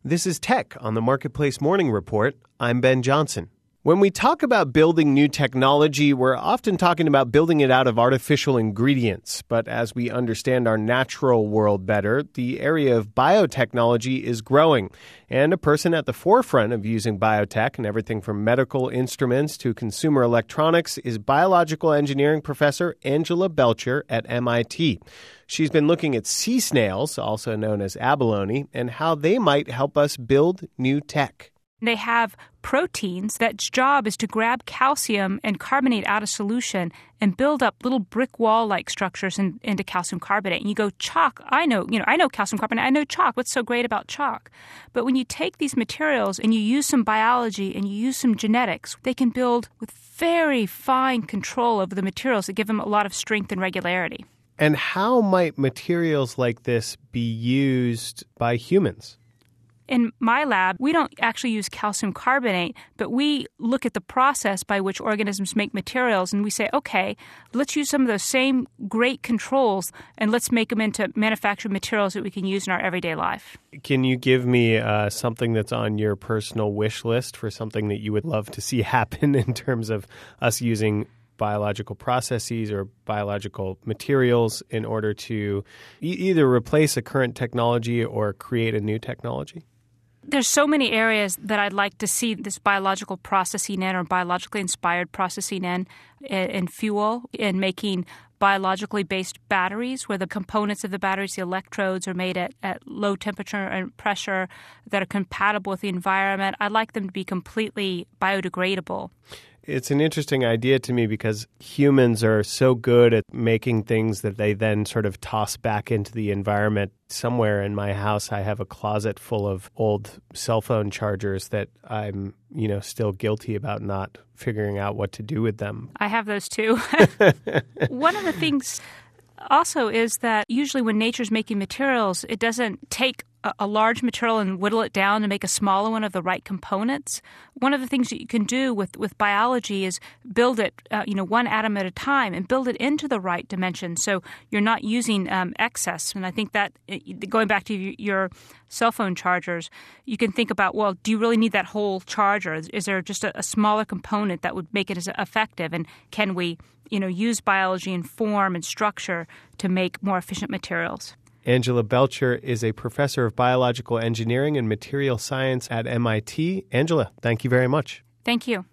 This is Tech on the Marketplace Morning Report. I'm Ben Johnson. When we talk about building new technology, we're often talking about building it out of artificial ingredients. But as we understand our natural world better, the area of biotechnology is growing. And a person at the forefront of using biotech and everything from medical instruments to consumer electronics is biological engineering professor Angela Belcher at MIT. She's been looking at sea snails, also known as abalone, and how they might help us build new tech. They have proteins that's job is to grab calcium and carbonate out of solution and build up little brick wall-like structures into calcium carbonate. And you go, chalk, I know calcium carbonate, I know chalk. What's so great about chalk? But when you take these materials and you use some biology and you use some genetics, they can build with very fine control over the materials that give them a lot of strength and regularity. And how might materials like this be used by humans? In my lab, we don't actually use calcium carbonate, but we look at the process by which organisms make materials, and we say, okay, let's use some of those same great controls, and let's make them into manufactured materials that we can use in our everyday life. Can you give me something that's on your personal wish list for something that you would love to see happen in terms of us using biological processes or biological materials in order to either replace a current technology or create a new technology? There's so many areas that I'd like to see this biological processing in or biologically inspired processing in fuel, in making biologically based batteries where the components of the batteries, the electrodes, are made at low temperature and pressure that are compatible with the environment. I'd like them to be completely biodegradable. It's an interesting idea to me because humans are so good at making things that they then sort of toss back into the environment. Somewhere in my house, I have a closet full of old cell phone chargers that I'm, still guilty about not figuring out what to do with them. I have those too. One of the things also is that usually when nature's making materials, it doesn't take a large material and whittle it down to make a smaller one of the right components. One of the things that you can do with biology is build it, one atom at a time and build it into the right dimension so you're not using excess. And I think that, going back to your cell phone chargers, you can think about, well, do you really need that whole charger? Is there just a smaller component that would make it as effective? And can we, use biology and form and structure to make more efficient materials? Angela Belcher is a professor of biological engineering and material science at MIT. Angela, thank you very much. Thank you.